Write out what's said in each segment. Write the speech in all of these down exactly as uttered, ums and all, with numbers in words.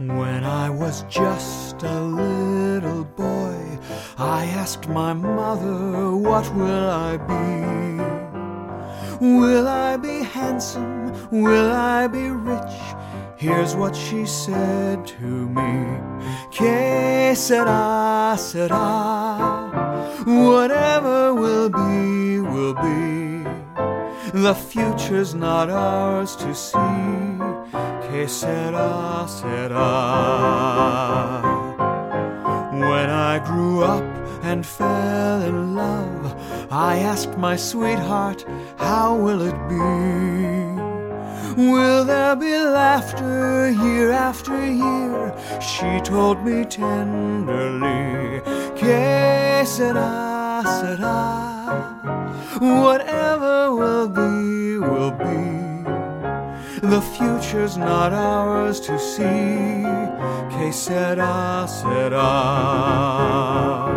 When I was just a little boy, I asked my mother, what will I be? Will I be handsome? Will I be rich? Here's what she said to me. Que sera, sera. Whatever will be, will be. The future's not ours to see. Que sera, sera. When I grew up and fell in love, I asked my sweetheart, how will it be? Will there be laughter year after year? She told me tenderly, que sera, sera. Whatever will be, will be. The future's not ours to see. Que sera, sera.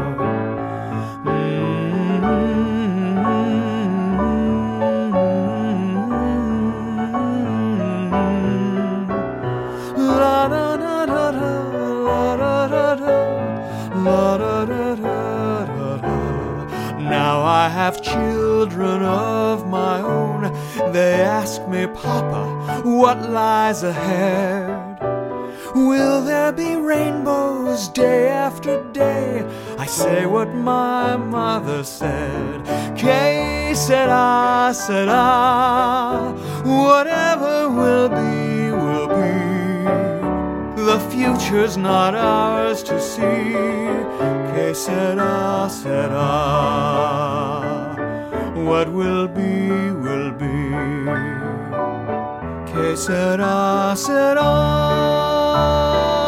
Now I have children of my own. They ask me, Papa, what lies ahead? Will there be rainbows day after day? I say what my mother said. Que sera, sera. Whatever will be, will be. The future's not ours to see. Que sera, sera. What will be, will be. Que sera, sera.